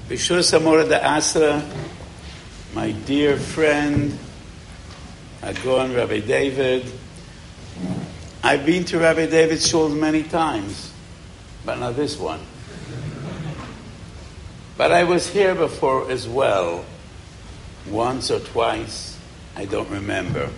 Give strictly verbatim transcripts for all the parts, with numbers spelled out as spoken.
Bishur Samora de Asra, my dear friend, Agon Rabbi David. I've been to Rabbi David's shul many times, but not this one. But I was here before as well, once or twice, I don't remember.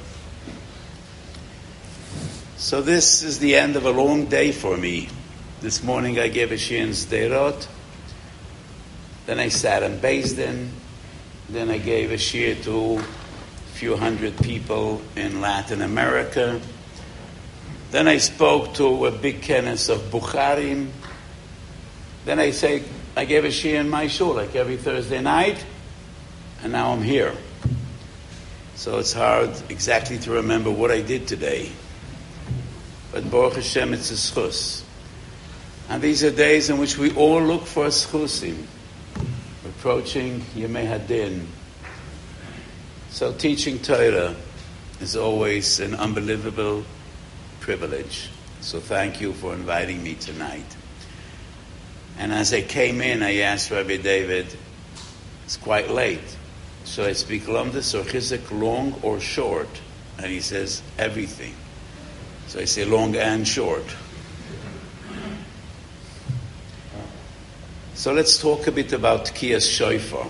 So this is the end of a long day for me. This morning I gave a shir in Sderot, then I sat in Beis Din, then I gave a shir to a few hundred people in Latin America. Then I spoke to a big kenes of Bukharim. Then I say I gave a shir in my shul like every Thursday night, and now I'm here. So it's hard exactly to remember what I did today. But Baruch Hashem, it's a schus. And these are days in which we all look for schusim, approaching Yemei Hadin. So teaching Torah is always an unbelievable privilege. So thank you for inviting me tonight. And as I came in, I asked Rabbi David, it's quite late. Should I speak Lumdus or Chizuk, long or short? And he says, everything. So I say long and short. So let's talk a bit about Tkiyas Shofar.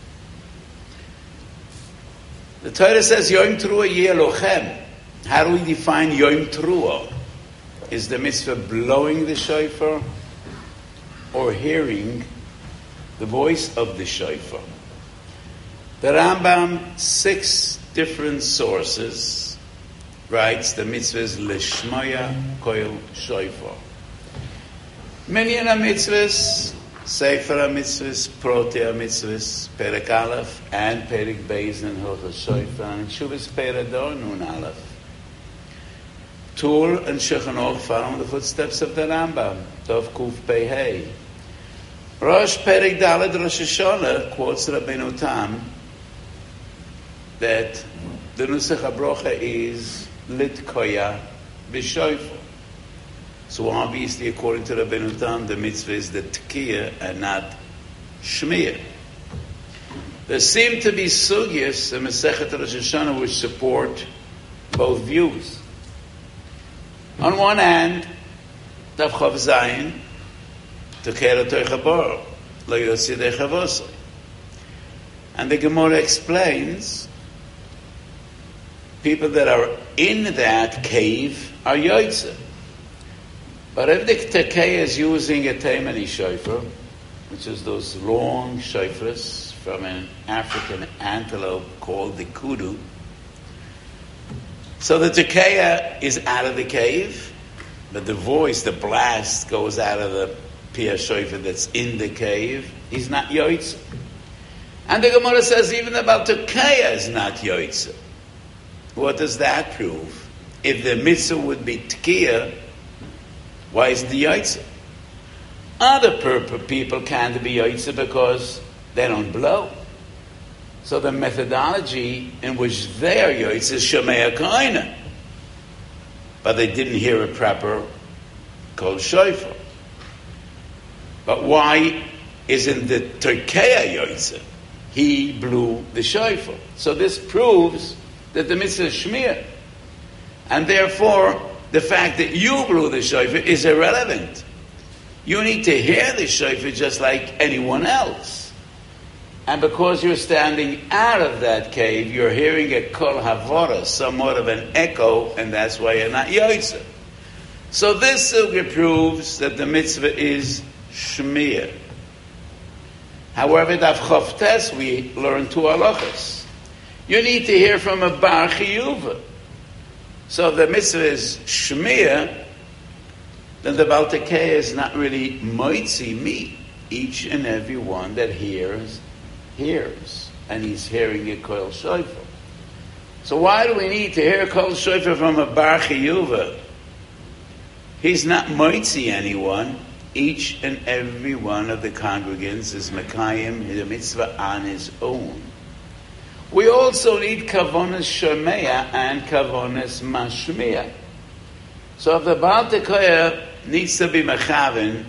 The Torah says Yom Teruah Yeh Lochem. How do we define Yom Teruah? Is the mitzvah blowing the shofar or hearing the voice of the shofar? The Rambam, six different sources, writes the mitzvah is Lishmoya Koil Shofar. Many of the mitzvahs, Sefer HaMitzvahs, Protei HaMitzvahs, Perek Aleph, and Perek Beis in Hilchos Shofar, and Shuvas Perador Nun Aleph. Tur and Shulchan Aruch follow the footsteps of the Rambam, Tov Kuf Pei Hey. Rosh Perek Daled Rosh Hashanah quotes Rabbeinu Tam that the Nusach HaBrocha is Litkoya B'Shofar. So obviously, according to Rabbeinu Tam, the mitzvah is the Tkiyah and not Shmiyah. There seem to be sugyas in Masechet Rosh Hashanah which support both views. On one hand, Tav Chav Zayin, Tekera Toichabor, Lo Yotzi Dechavosoi. And the Gemara explains, people that are in that cave are Yotzeh. But if the Tekei is using a Taimani shofar, which is those long shofars from an African antelope called the kudu, so the Tekei is out of the cave, but the voice, the blast, goes out of the Pia shofar that's in the cave. He's not Yotzeh. And the Gemara says even about Tekei is not Yotzeh. What does that prove? If the mitzvah would be Tkiyah, why isn't the Yotzeh? Other purpose people can't be Yotzeh because they don't blow. So the methodology in which they are Yotzeh is Shomei HaKoinah. But they didn't hear a proper Kol Shofar. But why isn't the Tekei Yotzeh? He blew the Shofar. So this proves that the mitzvah is Shmiyah. And therefore, the fact that you blew the shofar is irrelevant. You need to hear the shofar just like anyone else. And because you're standing out of that cave, you're hearing a kol havora, somewhat of an echo, and that's why you're not yotzeh. So this sugya proves that the mitzvah is shmiyah. However, daf chavtes we learn two halachas. You need to hear from a bar chiyuva. So if the mitzvah is shmiyah, then the Baal Tekei is not really moitzi me. Each and every one that hears, hears. And he's hearing a kol shofar. So why do we need to hear kol shofar from a bar chiyuva? He's not moitzi anyone. Each and every one of the congregants is mekayim the mitzvah on his own. We also need kavonas shomeya and kavonas mashmiya. So if the Baal Tekei needs to be mechaven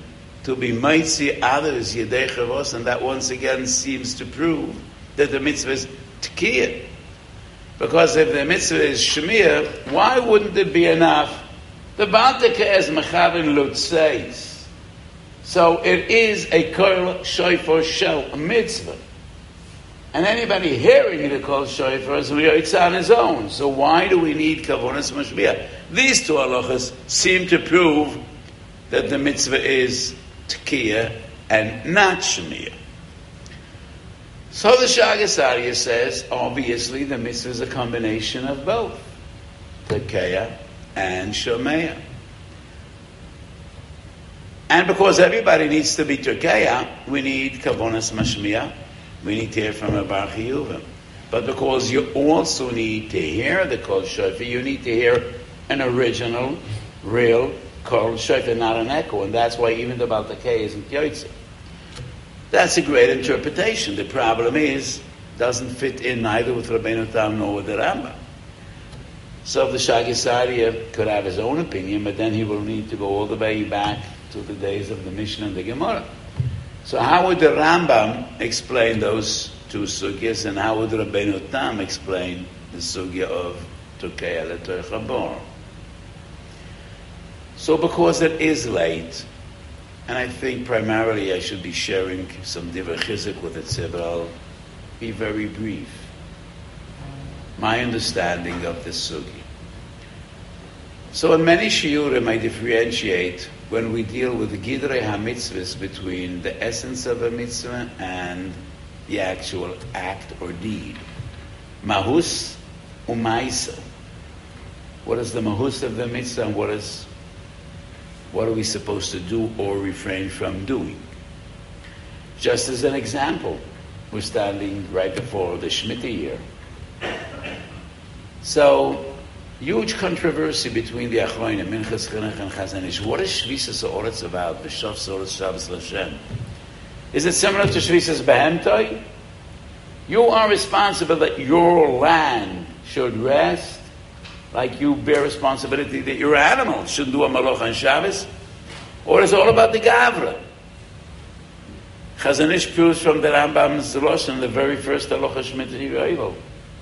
to be mitzi others yedei chavos, and that once again seems to prove that the mitzvah is tkiyah. Because if the mitzvah is shemiyah, why wouldn't it be enough? The Baltika is mechavin lutzeis. So it is a kol shofar shel mitzvah. And anybody hearing the kol shofar is it's on his own. So why do we need kavonas mashmiah? These two halachas seem to prove that the mitzvah is tkiyah and not shemiyah. So the Shagas Arya says, obviously the mitzvah is a combination of both, tkiyah and shemiyah. And because everybody needs to be tkiyah, we need kavonas mashmiah. We need to hear from a Bar Chiyuvim. But because you also need to hear the Kol Shofar, you need to hear an original, real Kol Shofar, not an echo. And that's why even the Baltakei isn't Yotzei. That's a great interpretation. The problem is, doesn't fit in neither with Rabbeinu Tam nor with the Rambam. So if the Shagas Arya could have his own opinion, but then he will need to go all the way back to the days of the Mishnah and the Gemara. So how would the Rambam explain those two sugyas, and how would Rabbeinu Tam explain the sugya of Tukei L'Toich HaBor? So because it is late, and I think primarily I should be sharing some divrei chizuk with it, but I'll be very brief. My understanding of this sugya. So in many shiurim I differentiate when we deal with the Gidrei HaMitzvahs between the essence of a mitzvah and the actual act or deed. Mahus u'maisa. What is the mahus of the mitzvah, and what is what are we supposed to do or refrain from doing? Just as an example, we're standing right before the Shemitah year. So, huge controversy between the Achronim, Minchas Chinuch and Chazon Ish. What is Shvisas Ha'oretz about? B'Shof Soros Shabbos L'Shem. Is it similar to Shvisas Behemtoi? You are responsible that your land should rest, like you bear responsibility that your animal shouldn't do a Malach on Shabbos? Or is it all about the Gavra? Chazon Ish proves from the Rambam's Lashon, the very first Halacha Shemitah Yovel.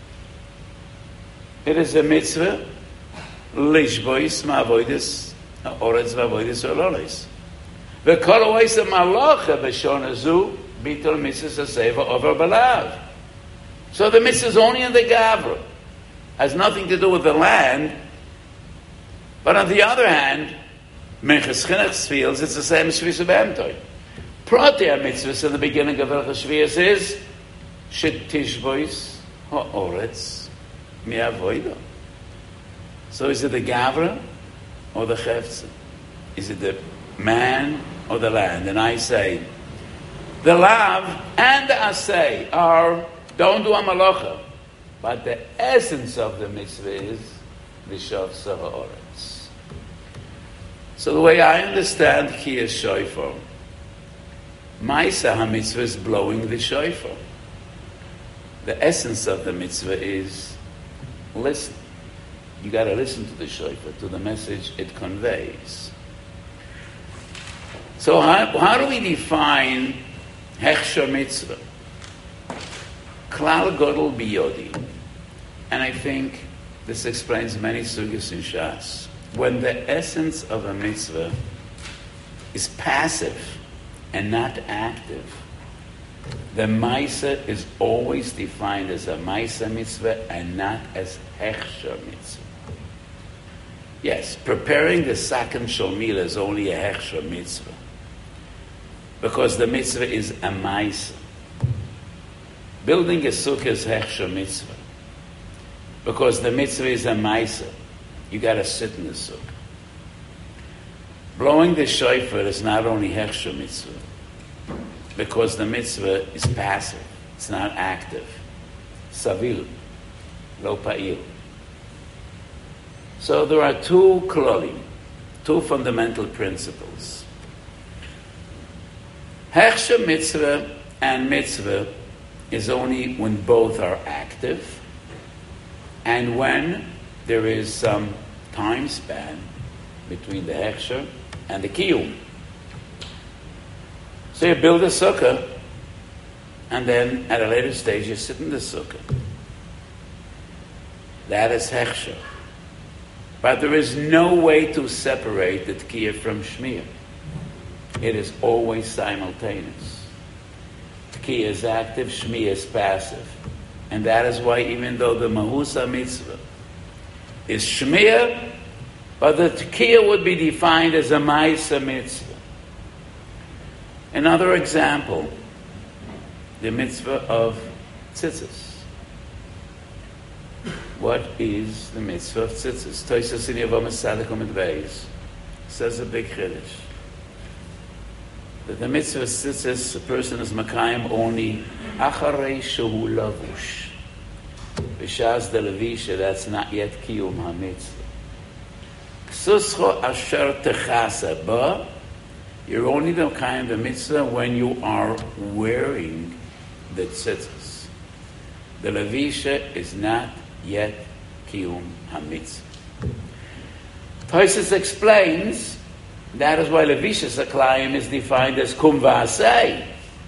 It is a mitzvah, lishbois ma'avoidis, oretz v'avoidis ololis. V'kol ois ha'malacha b'shon hazu, bitol mitzvah saseva over balav. So the mitzvah is only in the Gavra. Has nothing to do with the land. But on the other hand, Minchas Chinuch feels it's the same as Shvis Behemtoi. Pratia mitzvah in the beginning of Hilchos Shvius is, shetishbois ha'oretz, so is it the Gavra or the Chefza? Is it the man or the land? And I say, the Lav and the Asay are, don't do a Malacha, but the essence of the mitzvah is B'Shof Ha'oretz. So the way I understand Kiyas Shofar, Maisa HaMitzvah is blowing the Shofar. The essence of the mitzvah is listen. You got to listen to the shofar, to the message it conveys. So how, how do we define hechsher mitzvah? Klal Gadol biyodi. And I think this explains many sugyas in Shas. When the essence of a mitzvah is passive and not active, the Maisa is always defined as a Maisa mitzvah and not as Hechsher mitzvah. Yes, preparing the Sakim Shomila is only a Hechsher mitzvah because the mitzvah is a Maisa. Building a sukkah is Hechsher mitzvah because the mitzvah is a Maisa. You got to sit in the sukkah. Blowing the shofar is not only Hechsher mitzvah, because the mitzvah is passive. It's not active. Savil, lo pa'il. So there are two klolim, two fundamental principles. Hechsher mitzvah and mitzvah is only when both are active and when there is some time span between the hechsher and the kiyum. So you build a sukkah, and then at a later stage you sit in the sukkah. That is hechsher. But there is no way to separate the Tkiyah from Shmiyah. It is always simultaneous. Tkiyah is active, Shmiyah is passive. And that is why even though the Mahusa mitzvah is Shmiyah, but the Tkiyah would be defined as a Maisa mitzvah. Another example, the mitzvah of tzitzis. What is the mitzvah of tzitzis? Tosfos in Yevamos Tzadikim and Beis says a big chiddush. That the mitzvah of tzitzis, a person is makayim only acharei shehu lavush. B'shas de levisha, that's not yet kiyum ha-mitzvah. Ksuscho asher techasa ba, you're only makayim the mitzvah when you are wearing the tzitzis. The levisha is not yet kiyum ha-mitzvah. Tosfos explains that is why Levishas Aklayim is defined as kum v'asei.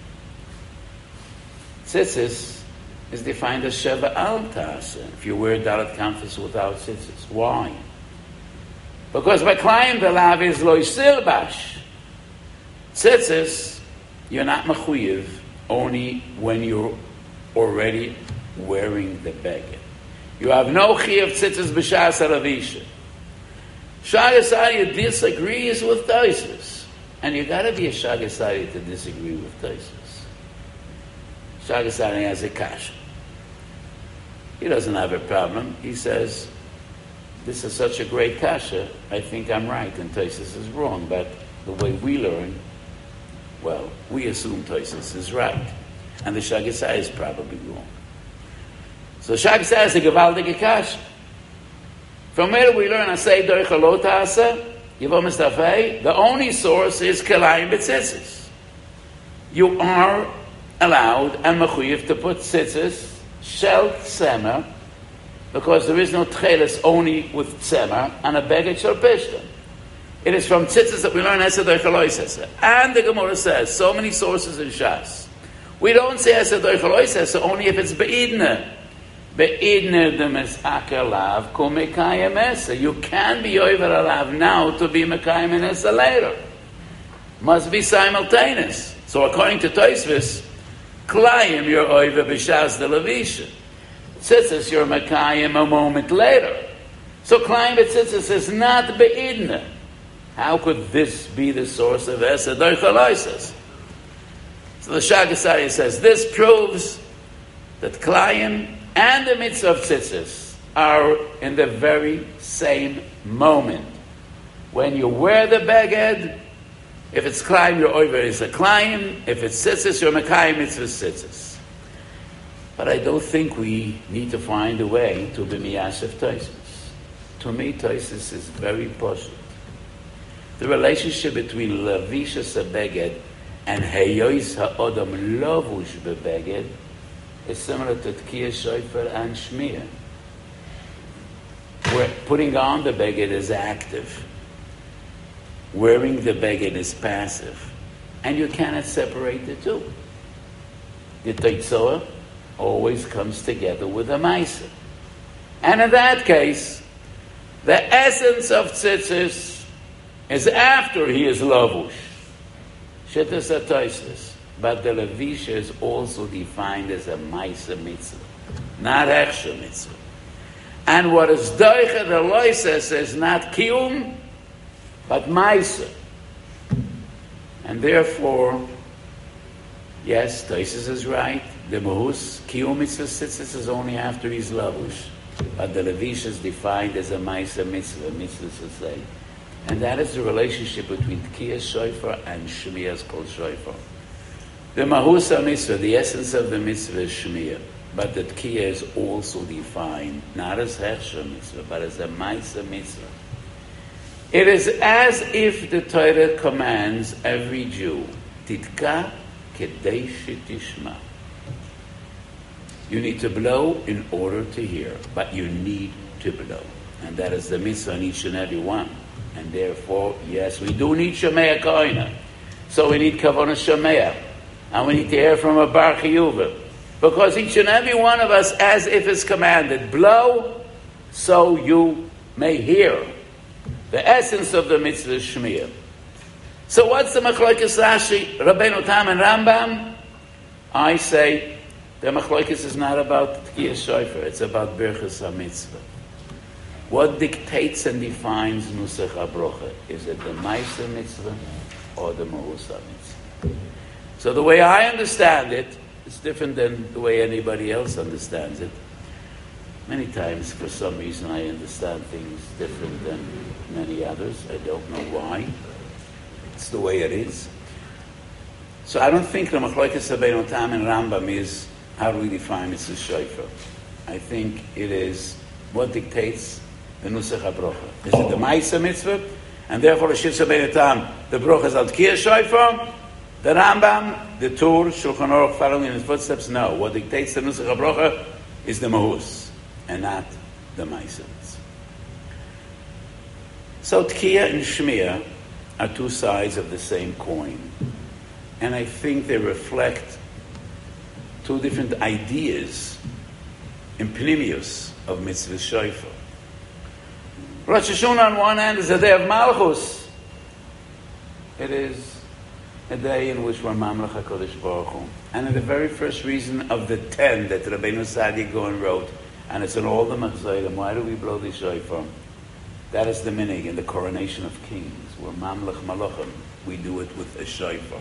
Tzitzis is defined as sheva al ta'aseh. If you wear dalat kanfus without tzitzis. Why? Because by Klayim the lav is lo ysilbash. Tzitzis, you're not mechuyev only when you're already wearing the beged. You have no chiyuv tzitzis b'shas halavisha. Shagasari disagrees with Tosfos, and you got to be a Shagasari to disagree with Tosfos. Shagasari has a kasha. He doesn't have a problem. He says, "This is such a great kasha. I think I'm right, and Tosfos is wrong." But the way we learn, well, we assume Tosfos is right, and the Shagasari is probably wrong. So Shagasari has a gewaltige kasha. From where do we learn Asay Derech Lo Ta'aseh? Yevamos Tafei. The only source is Kelayim B'tzitzis. You are allowed and mechuyev to put tzitzis, shel tzemer, because there is no tcheles only with tzemer, and a beged shel pishtan. It is from tzitzis that we learn Asay Derech Lo Ta'aseh. And the Gemara says, so many sources in Shas. We don't say Asay Derech Lo Ta'aseh only if it's Be'idna. You can be over alav now to be mekayim esa later. Must be simultaneous. So according to Tosfos, klayim you're over b'shas de levisha. Tzitzis you're mekayim a moment later. So klayim b'tzitzis is not be'idna. How could this be the source of esa doichaloises? So the Shagasari says this proves that klayim and the mitzvah of tzitzis are in the very same moment. When you wear the beged, if it's klayim, your over is a klayim. If it's tzitzis, your mekayim mitzvah tzitzis. But I don't think we need to find a way to be miyashav Tosfos. To me, Tosfos is very poshut. The relationship between levishas beged and heyois ha'odam lavush bebeged is similar to Tkiyah, Shofar, and Shmiyah. Where putting on the beged is active. Wearing the beged is passive. And you cannot separate the two. The Teitzoah always comes together with a Maisa. And in that case, the essence of tzitzis is after he is lavush. Shittas HaTosfos. But the levisha is also defined as a Maisa mitzvah, not Hechsher mitzvah. And what is Doicha the Loises is not Kiyum, but Maisa. And therefore, yes, Tosfos is right. The Mahus, Kiyum mitzvah tzitzis is only after he's lavush. But the levisha is defined as a Maisa mitzvah, mitzvah to say. And that is the relationship between Tkiyah Shofar and Shmiyah's called Shofar. The Mahusa mitzvah, the essence of the mitzvah is Shmiyah, but the Tkiyah is also defined, not as Hechsher mitzvah, but as a Maisa mitzvah. It is as if the Torah commands every Jew, Titka kedei shetishma. You need to blow in order to hear, but you need to blow. And that is the mitzvah on each and every one. And therefore, yes, we do need Shemei HaKoinah. So we need Kavanah Shameah. And we need to hear from a Bar Chiyuva. Because each and every one of us, as if it's commanded, blow so you may hear the essence of the mitzvah Shmiya. So what's the Machlokes Rashi, Rabbeinu Tam and Rambam? I say the Machlokes is not about Tkiyas Shofar, it's about Birchas HaMitzvah. What dictates and defines Nusach HaBrocha? Is it the Ma'aser Mitzvah or the Ma'us HaMitzvah? So the way I understand it is different than the way anybody else understands it. Many times, for some reason, I understand things different than many others. I don't know why. It's the way it is. So I don't think the Machlokes Rabbeinu Tam and Rambam is how do we define Mitzvah Shofar. I think it is what dictates the Nusach HaBrocha. Is it the Ma'aser Mitzvah? And therefore the Shitz Rabbeinu Tam, the Brocha is al Tkiyas Shofar. The Rambam, the Tur, Shulchan Aruch following in his footsteps, no. What dictates the Nusach HaBrocha is the Mahus, and not the Ma'aser. So Tkiyah and Shmiya are two sides of the same coin. And I think they reflect two different ideas in Pnimius of Mitzvah Shofar. Rosh Hashanah on one hand is a day of Malchus. It is a day in which we're Mamlech HaKadosh Baruch Hu. And the very first reason of the ten that Rabbeinu Saadia Gaon wrote, and it's in all the Machzorim, why do we blow the shofar? That is the minig in the coronation of kings. We're Mamlech Malachim. We do it with a shofar.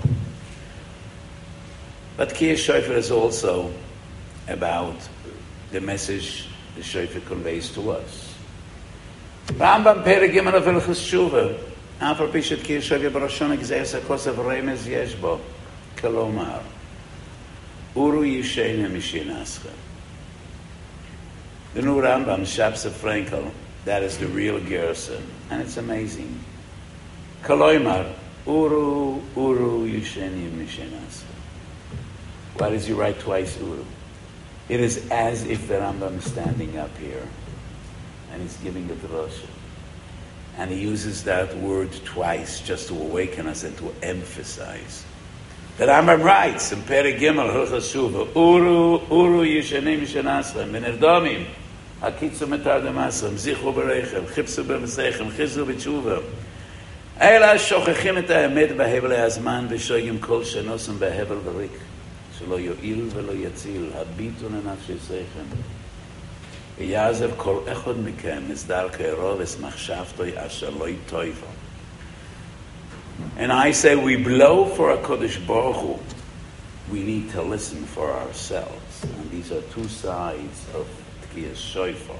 But Tkiyas Shofar is also about the message the shofar conveys to us. Rambam Perek Gimel of Hilchos Tshuva. Afar Pishat Tkiyas Shofar Barashon Gzeis HaKosav Remez Yesh Bo Kalomar Uru Yishena Mishinascha. The new Rambam, Shabsa Frankel, that is the real Gerson. And it's amazing. Kaloimar Uru Uru Yishena Mishinascha. Why does he write twice Uru? It is as if the Rambam is standing up here and he's giving a drasha. And he uses that word twice just to awaken us and to emphasize. The Rambam writes in Perek Gimel Hilchos Tshuva, Uru Uru Yishanim Mishanaslam Minerdomim Hakitzu Metar Demaslam Zichu Berechem Chipsu B'Mesechem Chizu B'Tshuva Eila Shochechim Et HaEmet B'Hevel HaZman V'Shoigim Kol Shenosam B'Hevel V'Rik Shelo Yo'il V'Lo Yatzil Habitu Nenafshisechem Yazev Kol Echod Mikem Mizdar Ke'erov Es Machshavtoi Asher Lo Yitoivo. And I say we blow for HaKadosh Baruch Hu. We need to listen for ourselves. And these are two sides of Tkiyas Shofar.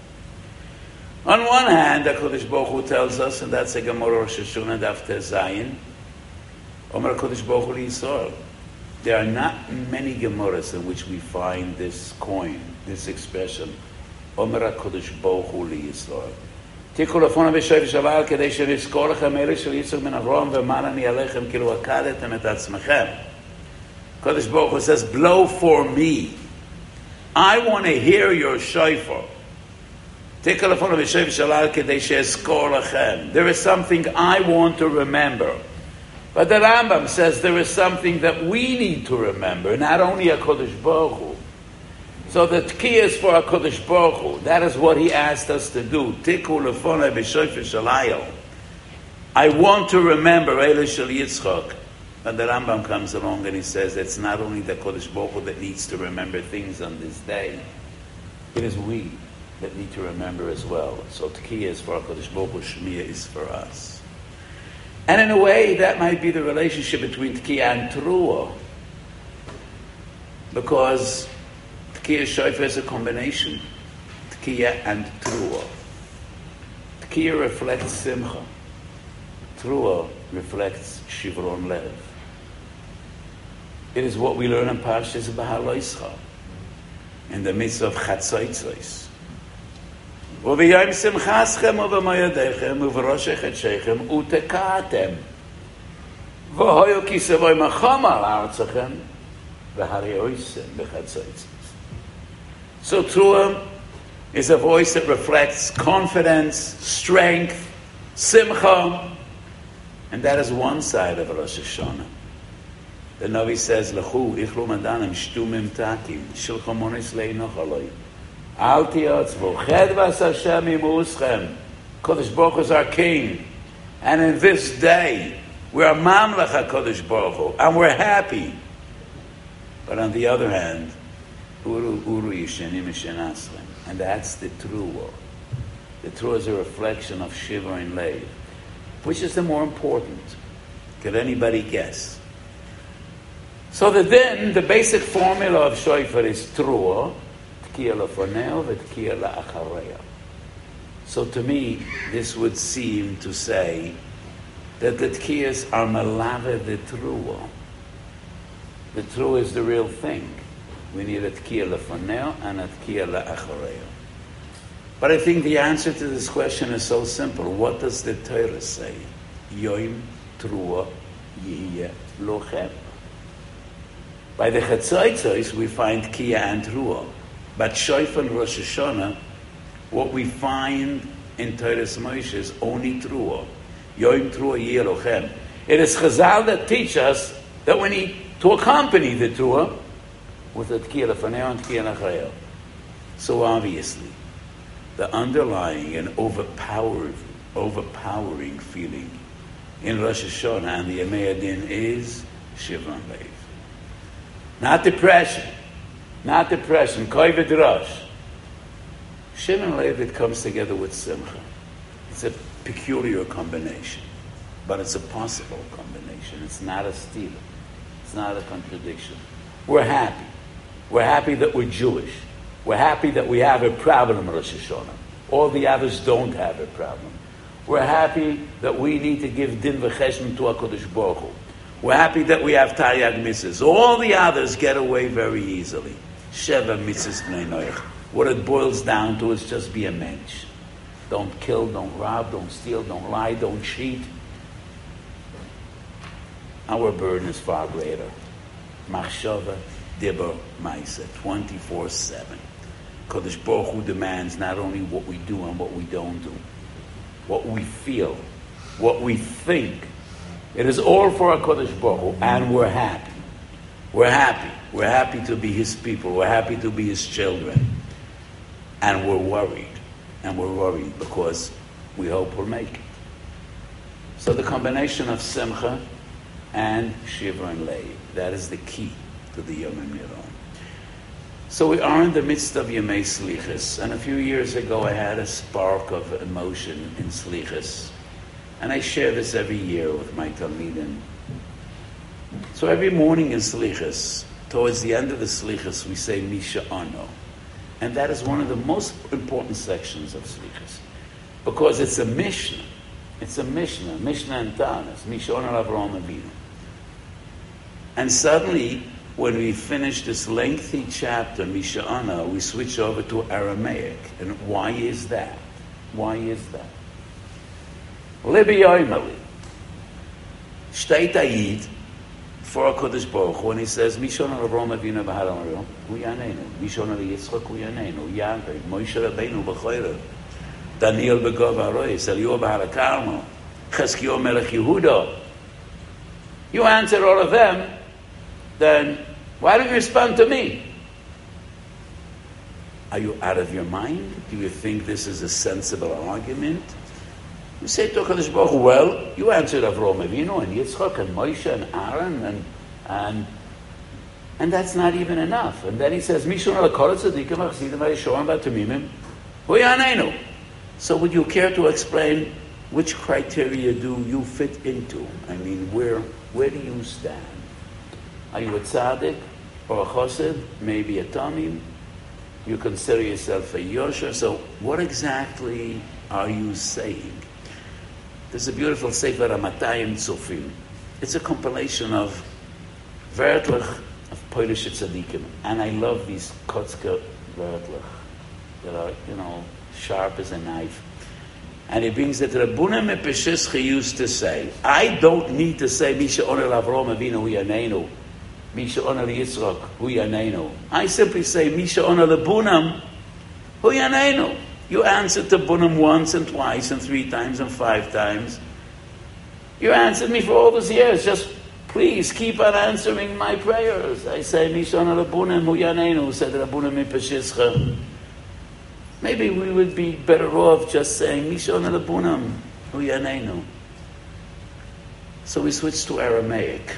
On one hand, HaKadosh Baruch Hu tells us, and that's a Gemara Rosh Hashanah Daf Tez Zayin, Omer HaKadosh Baruch Hu Yisrael. There are not many Gemaras in which we find this coin, this expression, Omer HaKadosh Baruch Hu Yisrael. תיקחו לפונה בשוי ושבל כדי שנזכור לכם אלה של יצחק בן אברהם ואמר אני עליכם כאילו עקדתם את עצמכם. Kodesh Baruch Hu says, blow for me. I want to hear your shofar. תיקחו לפונה בשוי ושבל כדי שאזכור לכם. There is something I want to remember. But the Rambam says there is something that we need to remember, not only a Kodesh Baruch Hu. So the Tkiyah is for HaKadosh Baruch Hu. That is what he asked us to do. Tiku lefonai b'shofar shalayel. I want to remember Eile Shel Yitzchak. And the Rambam comes along and he says it's not only the Kodesh Baruch Hu that needs to remember things on this day. It is we that need to remember as well. So Tkiyah is for HaKadosh Baruch Hu. Shmiya is for us. And in a way, that might be the relationship between Tkiyah and Teruah. Because Tkiyah Shofar is a combination, Tkiyah and Teruah. Tkiyah reflects Simcha. Teruah reflects Shivron Lev. It is what we learn in Parshas Beha'aloscha, in the midst of Chatzotzos. U'v'yom simchaschem u'v'moyadechem u'v'rosh echad u'teka'atem v'hoyu kisavoy machom al artzachem v'harioisem b'chatzotzos. So Teruah is a voice that reflects confidence, strength, simcha. And that is one side of Rosh Hashanah. The Navi says, L'chu ichlu madanim shtumim takim shilcha monis leinoch aloi. Al tiyotzvu chedvas Hashem imuschem. Kodesh Baruch Hu is our king. And in this day, we are mamlech HaKadosh Baruch Hu, and we're happy. But on the other hand, uru uru yishenim yishenaslem. And that's the true. The true is a reflection of Shiva and Lev. Which is the more important? Could anybody guess? So the then, the basic formula of shofar is truah, tkiya lefoneo, v'tkiya la'achareya. So to me, this would seem to say that the tkiyas are malave the truah. The truah is the real thing. We need a tkiya lefoneo and a tkiya la'achareya. But I think the answer to this question is so simple. What does the Torah say? Yoim truah yihye lochem. By the Chetzotzos, we find Kiyah and Truah. But Shofar and Rosh Hashanah, what we find in Torah's Moshe is only Truah. Yoim Truah yihye lochem. It is Chazal that teach us that we need to accompany the Truah with the Tkiya lefoneo and Tkiya la'achareya. So obviously, the underlying and overpowered, overpowering feeling in Rosh Hashanah and the Yemei Adin is Shiva and Lev. Not depression. Not depression. Kovid Rosh. Shiva and Lev, it comes together with Simcha. It's a peculiar combination. But it's a possible combination. It's not a steal. It's not a contradiction. We're happy. We're happy that we're Jewish. We're happy that we have a problem in Rosh Hashanah. All the others don't have a problem. We're happy that we need to give din v'cheshem to HaKadosh Baruch Hu. We're happy that we have Taryag mitzvahs. All the others get away very easily. Sheva mitzvahs b'nei noach. What it boils down to is just be a mensch. Don't kill, don't rob, don't steal, don't lie, don't cheat. Our burden is far greater. Machshava, dibur, ma'aseh, twenty-four seven. Kodesh Baruch Hu demands not only what we do and what we don't do, what we feel, what we think. It is all for HaKadosh Baruch Hu, and we're happy. We're happy. We're happy to be His people. We're happy to be His children. And we're worried. And we're worried because we hope we'll make it. So the combination of Simcha and Shiva and Lev, that is the key to the Yom HaMiron. So we are in the midst of Yemei Slichas, and a few years ago I had a spark of emotion in Slichas, and I share this every year with my Talmidim. So every morning in Slichas, towards the end of the Slichas, we say Misha Ano, and that is one of the most important sections of Slichas, because it's a Mishnah. It's a Mishnah, Mishnah and Tanas, Misha Ano Avraham Avinu. And suddenly, when we finish this lengthy chapter, Misha'ana, we switch over to Aramaic. And why is that? Why is that? Libi Yoimali. Shteit Ayid for HaKadosh Baruch Hu, when he says, Misha'ana Avraham Avinu B'Haram Aram, Hu Yanenu. Misha'ana Yitzchak Hu Yanenu. Yaakov, Moshe Rabbeinu B'Choyra, Daniel B'Gov HaRois, Eliyahu B'Har HaKarmel, Cheskio Melech Yehuda. You answer all of them, then why don't you respond to me? Are you out of your mind? Do you think this is a sensible argument? You say to HaKadosh Baruch Hu, well, you answered Avraham Avinu and Yitzchak and Moshe and Aaron and and and that's not even enough. And then he says, Mishun al kol tzadikim achsidim v'yeshorim v'tamimim hu yanenu. So would you care to explain which criteria do you fit into? I mean, where where do you stand? Are you a tzaddik or a chassid? Maybe a tamim? You consider yourself a yosher? So what exactly are you saying? There's a beautiful Sefer HaMatayim Tzofim. It's a compilation of Wörtlich of Polish tzaddikim. And I love these Kotzker Wörtlich that are, you know, sharp as a knife. And he brings that Rabuna Mepeshescha used to say, I don't need to say, Misha Onel Avraham Avinu Hu Yanenu, Misha Onel Yitzchak Hu Yanenu. I simply say, Misha Onel Bunam Hu Yanenu. You answer to Bunam once and twice and three times and five times. You answered me for all those years. Just please keep on answering my prayers. I say, Mishon Rabunim Hu Yanenu, said Rabunim Mipashishcha. Maybe we would be better off just saying, Mishon Rabunim Hu Yanenu. So we switched to Aramaic.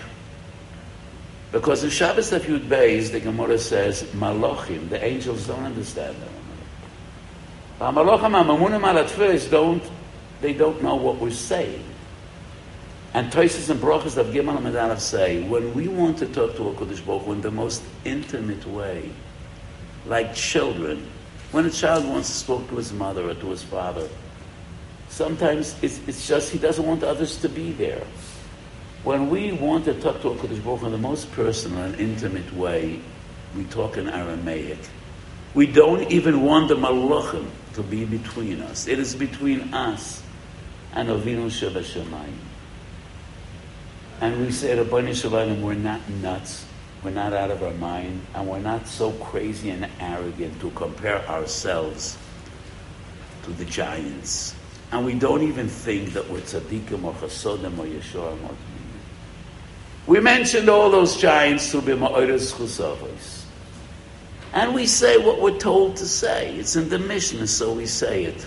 Because in Shabbos Daf Yud Beis, the Gemara says, Malachim, the angels don't understand Aramaic. Malachim HaMamunim Al HaTfilos don't, they don't know what we're saying. And Tosis and Brachos of Gimel and Aleph say, when we want to talk to HaKadosh Baruch Hu in the most intimate way, like children, when a child wants to talk to his mother or to his father, sometimes it's, it's just he doesn't want others to be there. When we want to talk to HaKadosh Baruch Hu in the most personal and intimate way, we talk in Aramaic. We don't even want the Malachim to be between us. It is between us and Avinu Shebashamayim. And we say, Rabbanu Shalom, we're not nuts, we're not out of our mind, and we're not so crazy and arrogant to compare ourselves to the giants. And we don't even think that we're tzaddikim or chasodim or yeshorim or tmimim. We mentioned all those giants to be ma'oros chusavos. And we say what we're told to say. It's in the Mishnah, so we say it.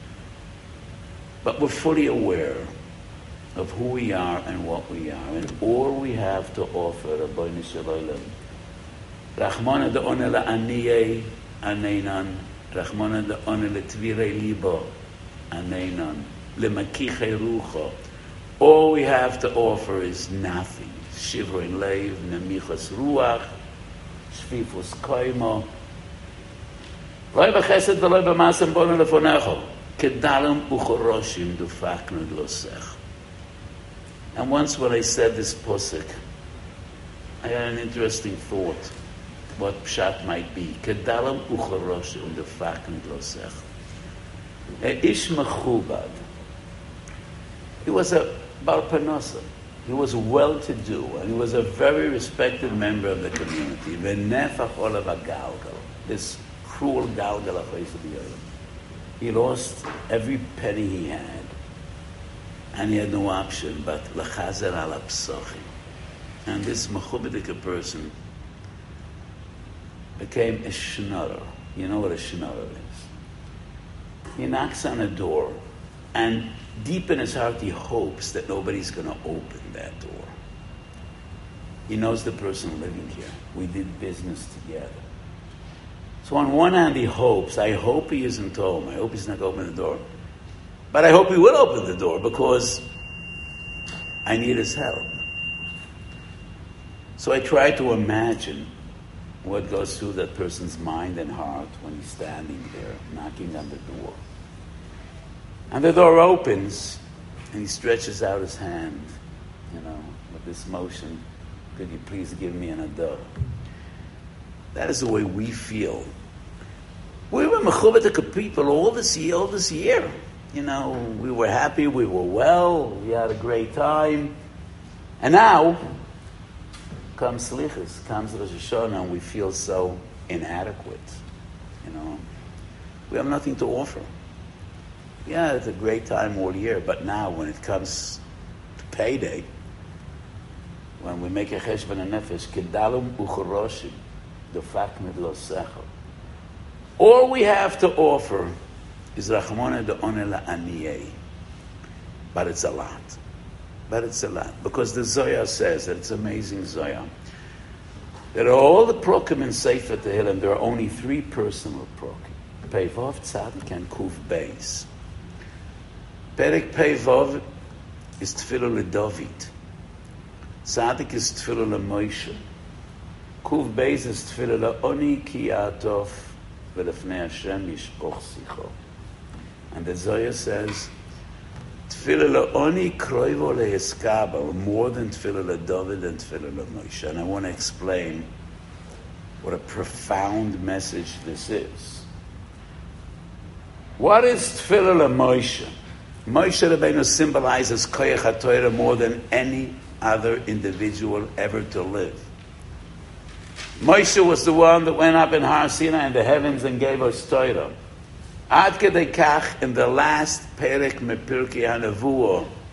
But we're fully aware of who we are and what we are, and all we have to offer, Rabbanu Shalom. Rachmana de'one la'aniyei aneinan, Rachmana de'one le'tvirei libo aneinan, le'makichei rucho. All we have to offer is nothing. Shivrin leiv, nemichas ruach, shfifus koimo. Loi b'chesed v'loi b'masem bono lefonecho, kedalim uchoroshim dufaknu dlosech. And once when I said this posuk, I had an interesting thought, what pshat might be. Kedalam ucharoshim defakn glosech. Ish mechubad. He was a bar parnasa. He was well-to-do, and he was a very respected member of the community. V'nefach olav hagalgal. This cruel galgal achayis of the earth. He lost every penny he had. And he had no option but lachazer ala psochim. And this mechubedika person became a schnorrer. You know what a schnorrer is? He knocks on a door, and deep in his heart he hopes that nobody's going to open that door. He knows the person living here. We did business together. So on one hand he hopes, I hope he isn't home. I hope he's not going to open the door. But I hope he will open the door because I need his help. So I try to imagine what goes through that person's mind and heart when he's standing there, knocking on the door. And the door opens, and he stretches out his hand, you know, with this motion, could you please give me an ador? That is the way we feel. We were mechubadik people all this year, all this year. You know, we were happy, we were well, we had a great time. And now comes Slichus, comes Rosh Hashanah, and we feel so inadequate. You know, we have nothing to offer. Yeah, it's a great time all year, but now when it comes to payday, when we make a cheshbon nefesh, kedalum uchoroshim, defakmed lo sechel. All we have to offer is rachmona de'one la'aniyei. But it's a lot. But it's a lot. Because the Zohar says, that it's amazing Zohar, that all the prokim in Sefer Tehillim, there are only three personal prokim. Pei-Vav, Tzadik, and Kuf Beis. Perek Pei-Vav is Tefillah LeDavid. Tzadik is Tefillah LeMoshe. Kuf Beis is Tefillah LeOni Ki Atov V'Lefnei Hashem Yishpoch Sicho. And the Zohar says, Tefillah LeOni Kroivo LeHeskaba, more than Tefillah LeDavid and Tefillah LeMoshe. And I want to explain what a profound message this is. What is Tefillah LeMoshe? Moshe Rabbeinu symbolizes Koyach HaTorah more than any other individual ever to live. Moshe was the one that went up in Har Sinai in the heavens and gave us Torah. Ad Kedei Kach, in the last Perek Mepirkei HaNevuah,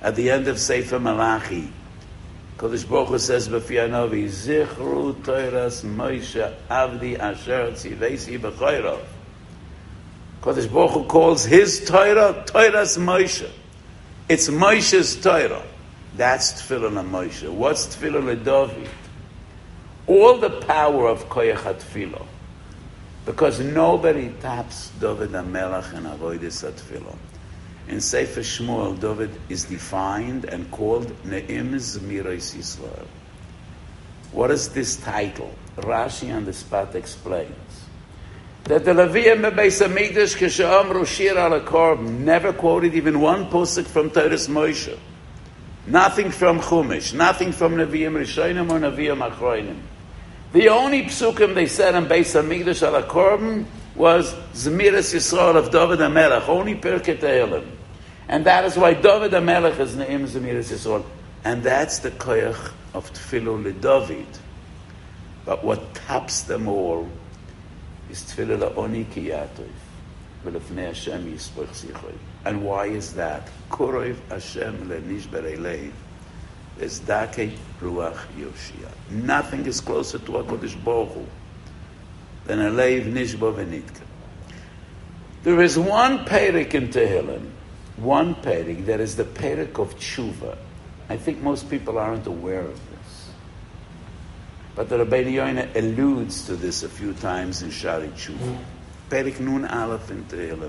At the end of Sefer Malachi, Kodesh Baruch Hu says, B'fi Hanavi, Zichru Toiras Moshe Avdi Asher Tzivesi B'choyrov. Kodesh Baruch Hu calls his Torah, Toiras Moshe. It's Moshe's Torah. That's Tefillah Moshe. What's Tefillah David? All the power of Koyach HaTefillah. Because nobody taps David HaMelech and Avodas HaTefillah. In Sefer Shmuel, David is defined and called Ne'im Zmiros Yisrael. What is this title? Rashi on the spot explains that the Leviim Beis Hamikdash K'She'amru Shir Al HaKorb never quoted even one posuk from Toras Moshe. Nothing from Chumash, nothing from Nevi'im Rishonim or Nevi'im Achronim. The only psukim they said in Beis Hamikdash Al HaKorb was Zmiras Yisrael of David HaMelech, only Pirkei Tehillim. And that is why David HaMelech is Ne'im Zmiras Yisrael. And that's the koyach of Tefillah LeDavid. But what tops them all is Tefillah LaOni Ki Yatov, V'lefnei Hashem Yispoch Zichoi. And why is that? Kurov Hashem leNishbarei Leiv, Ezdakei Ruach Yoshia. Nothing is closer to HaKadosh Baruch Hu than a Leiv Nishba V'nitka. There is one Perek in Tehillim, one Perek, that is the Perek of Tshuva. I think most people aren't aware of this. But the Rabbeinu Yoina alludes to this a few times in Shari Tshuva. Perek Nun Aleph in Tehillim.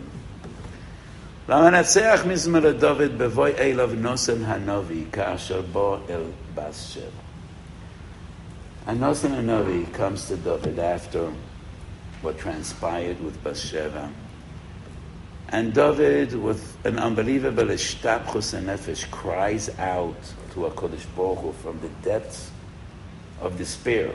למנצח מזמר דוד בבוי אליו נוסן הנובי כאשר בו אל בס שבע. And Nosan Hanavi comes to David after what transpired with Bathsheba. And David, with an unbelievable ishtapchus and nefesh, cries out to HaKadosh Baruch Hu from the depths of despair.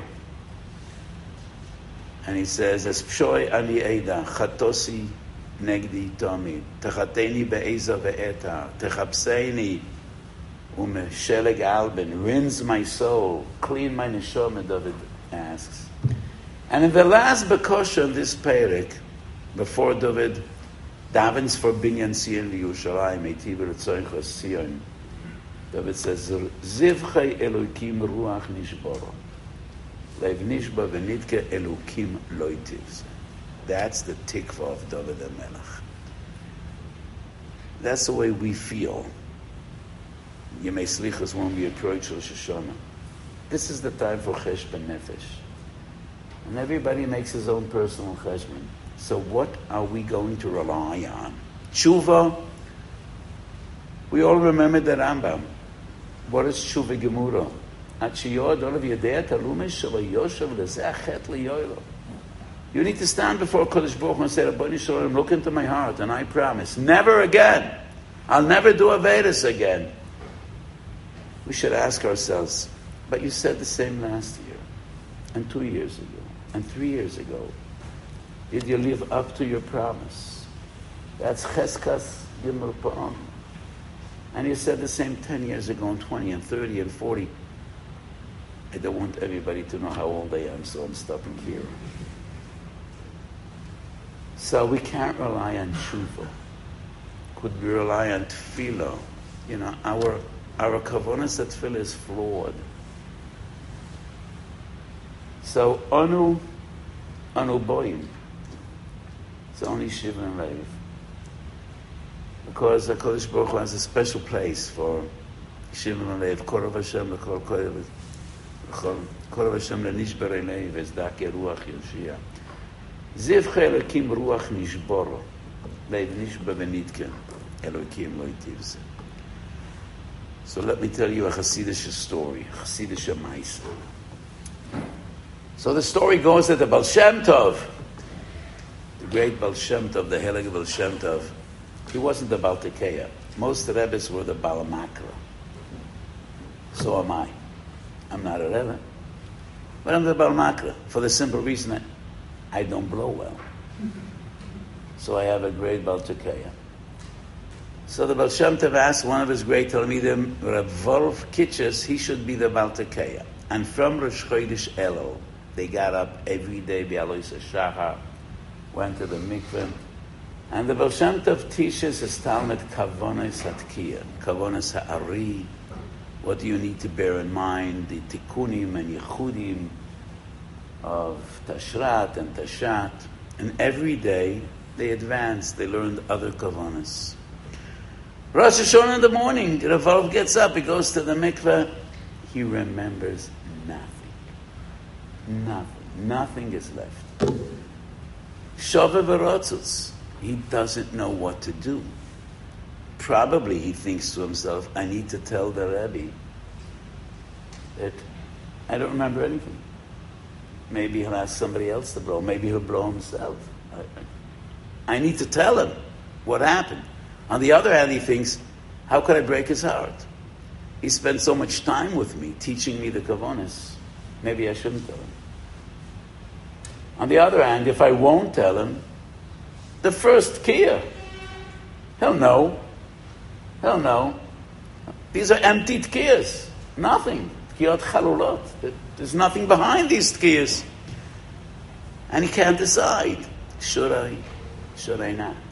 And he says, Es pshoi ani eda, chatosi negdi tomi, techateni be'eza ve'eta, techapseini, umesheleg albin, rinse my soul, clean my neshama, David asks. And in the last bakosha of this perek, before David davens for binyan Sion Yerushalayim, eitiv v'ritzoincha Sion, David says, Zivchei Elokim ruach nishboro, leiv nishba v'nitke Elokim loitiv. That's the tikva of David HaMelech. That's the way we feel. Yemei Slichos, when we approach Rosh Hashanah. This is the time for cheshbon nefesh. And everybody makes his own personal cheshbon. So what are we going to rely on? Tshuva. We all remember the Rambam. What is tshuva gemura? You need to stand before Kodesh Baruch Hu and say, Rabboni Shalom, look into my heart, and I promise, never again. I'll never do Averis again. We should ask ourselves, but you said the same last year, and two years ago, and three years ago. Did you live up to your promise? That's Cheskas Gimel Pa'am. And you said the same ten years ago, and twenty, and thirty, and forty. I don't want everybody to know how old I am, so I'm stopping here. So we can't rely on tshuva. Could we rely on tefillah? You know, our our kavonas at tefillah is flawed. So anu anu boim. It's only shiva and leiv. Because the Kodesh Baruch Hu has a special place for shiva and leiv. Korov Hashem l'kol korov korov Hashem l'nishbarei leiv ezdakei ruach yoshia. Zivchei Elokim ruach nishboro, leiv nishba v'nitke, Elokim lo yitivze. So let me tell you a Hasidic story, Hasidic Maisa. So the story goes that the Baal Shem Tov, the great Baal Shem Tov, the Heilige Baal Shem Tov, he wasn't the Baal Tekeya. Most Rebbes were the Baal Makra. So am I. I'm not a Rebbe, but I'm the Baal Makra for the simple reason that I don't blow well. So I have a great Baal Tekeya. So the Baal Shem Tov asked one of his great Talmidim, Rav Wolf Kitches, he should be the Baal Tekeya. And from Rosh Chodesh Elul, they got up every day, B'alois HaShachar, went to the mikveh, And the Baal Shem Tov teaches his Talmud Kavonos Hatkiya, Kavonos Ha'ari. What do you need to bear in mind? The Tikkunim and Yichudim of Tashrat and Tashat. And every day they advanced, they learned other Kavonos. Rosh Hashanah in the morning, Rav gets up, he goes to the mikveh, he remembers nothing. Nothing. Nothing is left. Shove v'rotzus, he doesn't know what to do. Probably he thinks to himself, I need to tell the Rebbe that I don't remember anything. Maybe he'll ask somebody else to blow. Maybe he'll blow himself. I, I need to tell him what happened. On the other hand, he thinks, how could I break his heart? He spent so much time with me, teaching me the Kavonis. Maybe I shouldn't tell him. On the other hand, if I won't tell him, the first Kiyah, he'll know. He'll know. These are empty Tkiyas. Nothing. Tkiyot Chalulot. There's nothing behind these Tkiyas. And he can't decide. Should I? Should I not?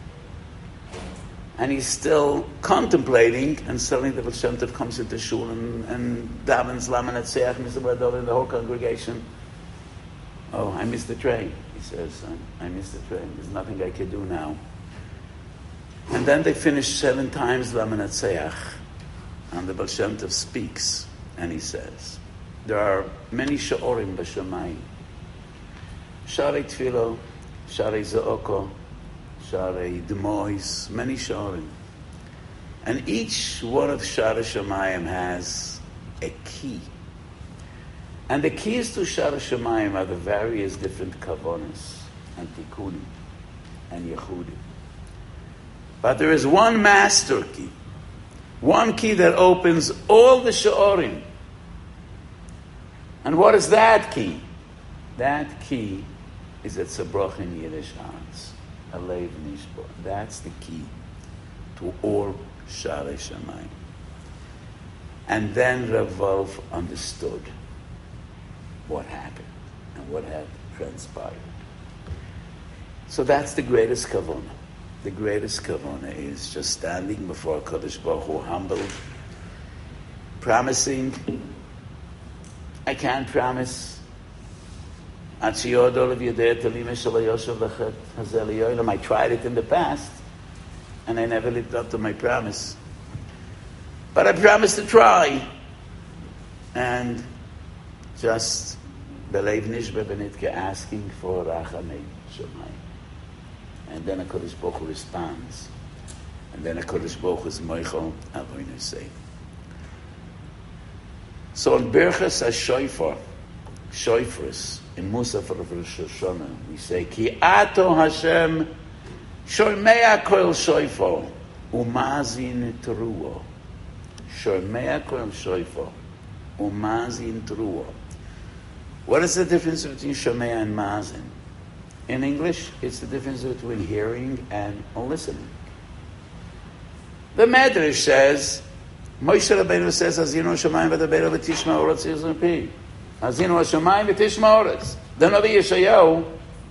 And he's still contemplating, and suddenly the Baal Shem Tov comes into shul and, and davens Lamanat Seach, Mister Bradov, and the whole congregation. Oh, I missed the train. He says, I missed the train. There's nothing I can do now. And then they finish seven times Lamanat Seach, and the Baal Shem Tov speaks, and he says, there are many sha'orim b'shamayim. Sharei Tfilo, Sharei Za'oko, Sharei Demois, many Sharim. And each one of Sharei Shamayim has a key. And the keys to Sharei Shamayim are the various different Kavonis and Tikkunim and Yechudim. But there is one master key. One key that opens all the Sha'orim. And what is that key? That key is at Sabroch in Yiddish hearts. Alev Nishbo. That's the key to all Sharei Shamayim. And then Rav Wolf understood what happened and what had transpired. So that's the greatest kavona. The greatest kavona is just standing before Kodesh Baruch Hu, humbled, promising. I can't promise. I tried it in the past, and I never lived up to my promise. But I promised to try, and just believe nishba benitke, asking for rachamei shamayim, and then a Kodesh Baruch Hu responds, and then a Kodesh Baruch Hu is moichel avoinu say. So in Birchas HaShofar, Shofris, in Musaf of Rosh Hashanah, we say, Ki ato Hashem shomea kol shofar umazin teruo. Shomea kol shofar umazin teruo. What is the difference between shomea and mazin? In English, it's the difference between hearing and listening. The Medrash says, Moshe Rabbeinu says, Azinu Shamayim v'daber v'tishma oretz yizun pi. Azinu Shamayim v'tishma oretz. The Navi Yeshayahu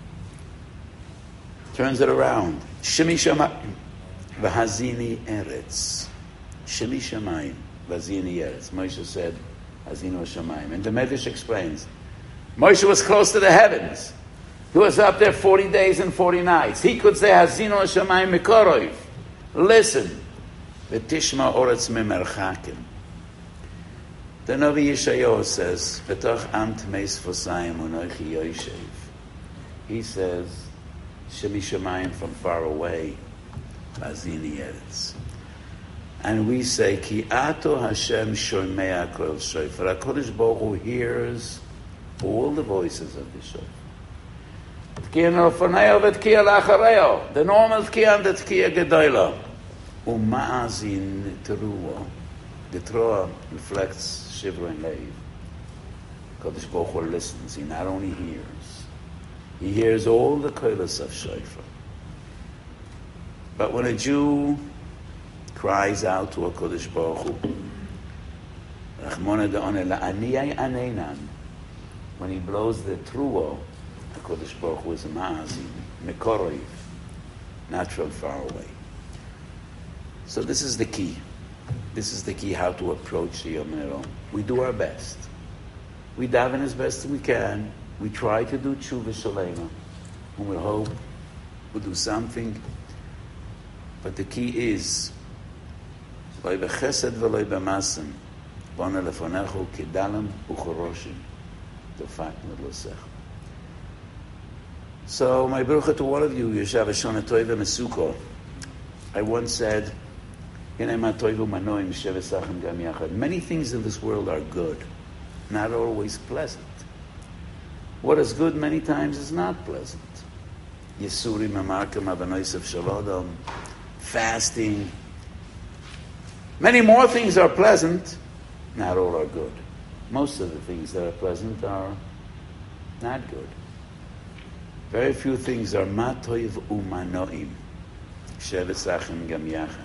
turns it around. Shemi Shamayim v'hazini eretz. Shemi Shamayim v'hazini eretz. Moshe said, Azinu Shamayim. And the Medrash explains, Moshe was close to the heavens. He was up there forty days and forty nights. He could say, Hazinu Shamayim mikoroiv. Listen. V'tishma oretz mimerchakim. The Navi Yeshayahu says, V'toch am tmeis fosayim unoichi yoshev. He says, Shemi Shamayim from far away, Hazini eretz. And we say, Ki ato Hashem shomea kol shofar. HaKadosh Baruch Hu hears all the voices of the shofar. Tkiya nofaneo v'tkiya lachareo. The normal tkiya and the tkiya gedoyla. Uma'azin teruo. The Torah reflects Shivra and Lev. Kodesh Baruch Hu listens. He not only hears, he hears all the kolos of shofar. But when a Jew cries out to a Kodesh Baruch Hu, Rachmona de'oneh la'aniyai aneinan, when he blows the truo, the Kodesh Baruch Hu is a ma'azin, mekoroiv. not from far away. So this is the key. This is the key how to approach the Yom Meron. We do our best. We daven as best as we can. We try to do tshuva shalema. And we hope we'll do something. But the key is, lo b'chesed v'lo b'masim, b'ona lefonecho kedalim u'choroshim, tofak medlosecha. So, my bracha to all of you, Yeshav Shana Toiva Mesuko. I once said, many things in this world are good, not always pleasant. What is good many times is not pleasant. Yesuri Mamarkam Abanoisav Shalodom, fasting. Many more things are pleasant, not all are good. Most of the things that are pleasant are not good. Very few things are matoiv umanoim. Shevesachim gam yachan.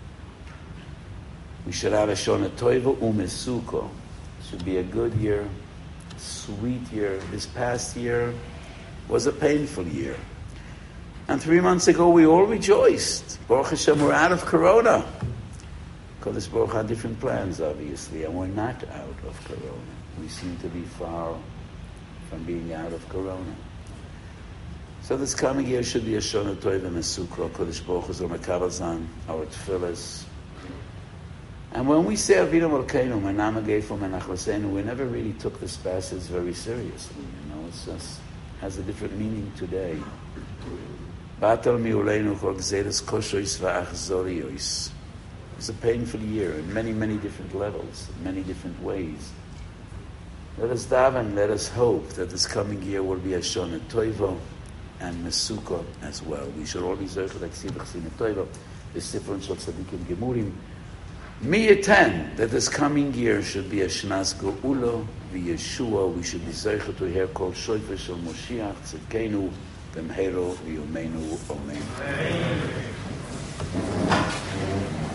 We should have a shona toiva umesuko. Should be a good year, sweet year. This past year was a painful year. And three months ago we all rejoiced. Baruch Hashem, we're out of Corona. Kodesh Baruch had different plans, obviously, and we're not out of Corona. We seem to be far from being out of Corona. So this coming year should be a Shona Toiva Mesukro, Kodesh Baruch Hu Mekabel our tefillas. And when we say Avinu Malkeinu, Menama Geifo Menachlasenu, we never really took this passage very seriously. You know, it just has a different meaning today. Batal Miuleinu Kol Gzeres Koshois Va'achzoriois. It's a painful year in many, many different levels, in many different ways. Let us daven, let us hope that this coming year will be a Shona Toiva and Mesuko as well. We should all be zerchet like Sivach Sina Toiva, the Sifron Shal Tzadikim Gemurim. Me attend that this coming year should be a Shnas Geula v'Yeshua. We should be zerchet to hear Kol Shoifer Shal Moshiach Tzidkenu B'mheiro v'Yomeinu Omen.